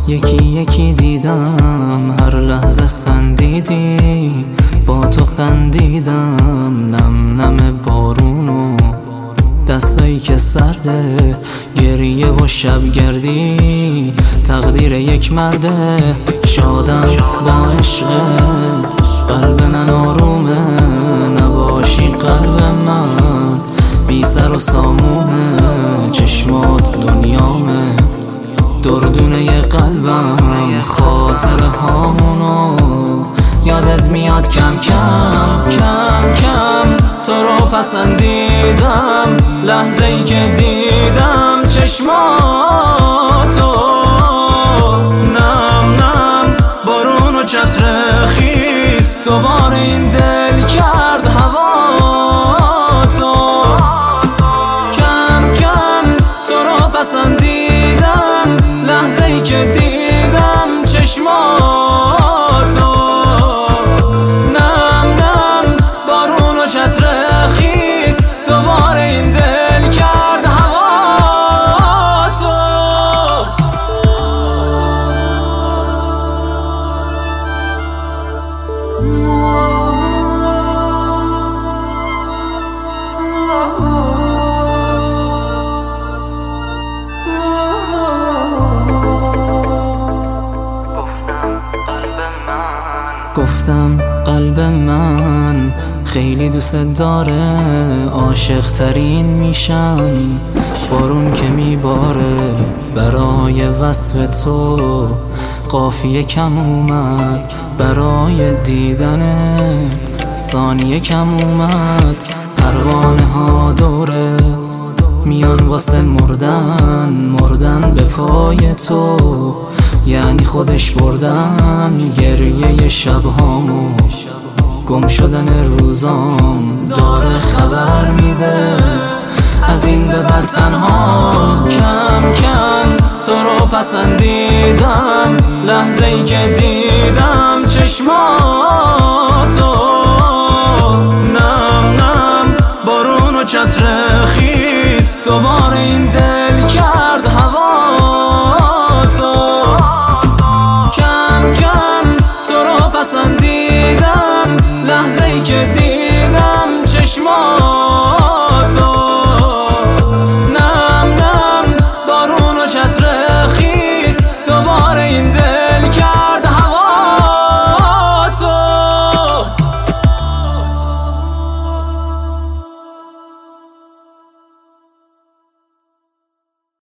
یکی یکی دیدم، هر لحظه خندیدی، با تو خندیدم. نم نم بارونو دستایی که سرده، گریه و شبگردی، تقدیر یک مرده. شادم با عشقت، قلب من آرومه، نباشی قلب من بی سر و سامومه. چشمات دنیامه، دردونه قلبم، خاطره هامونو یادت میاد کم کم کم کم. تو رو پسندیدم لحظه ای که دیدم چشماتو. نم نم بارون و چتر خیس، دوباره این دل کرد هوا تو. کم کم تو رو پسندیدم لحظه ای که دیدم چشماتو. نم نم بارون و چتر خیس، دوباره این دل کرد هوا تو. گفتم قلب من خیلی دوست داره، عاشق ترین میشم بارون که میباره. برای وصف تو قافیه کم اومد، برای دیدن ثانیه کم اومد. پروانه ها دورت میان واسه مردن به پای تو، یعنی خودش بردن. گریه شبهامو، گم شدن روزام داره خبر میده. از این به بعد تنها کم کم تو رو پسندیدم لحظه ای که دیدم چشماتو. نم نم بارون و چتر خیس، دوباره این دل کرد هوا تو. کم کم تو رو پسندیدم لحظه ای که دیدم چشماتو.